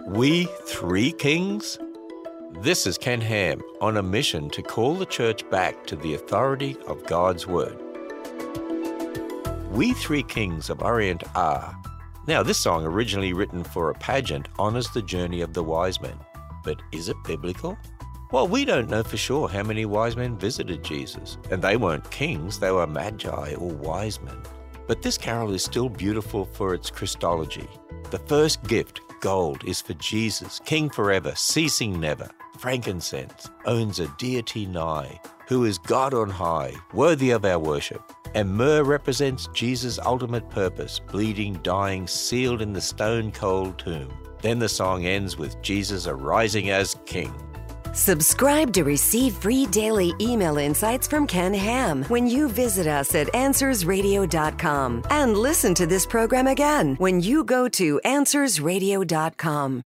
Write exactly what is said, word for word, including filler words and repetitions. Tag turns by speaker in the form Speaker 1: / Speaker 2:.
Speaker 1: We Three Kings? This is Ken Ham on a mission to call the church back to the authority of God's Word. We Three Kings of Orient are. Now, this song, originally written for a pageant, honors the journey of the wise men. But is it biblical? Well, we don't know for sure how many wise men visited Jesus, and they weren't kings, they were magi or wise men. But this carol is still beautiful for its Christology. The first gift, gold, is for Jesus, King forever, ceasing never. Frankincense owns a deity nigh, who is God on high, worthy of our worship. And myrrh represents Jesus' ultimate purpose, bleeding, dying, sealed in the stone-cold tomb. Then the song ends with Jesus arising as King.
Speaker 2: Subscribe to receive free daily email insights from Ken Ham when you visit us at answers radio dot com. And listen to this program again when you go to answers radio dot com.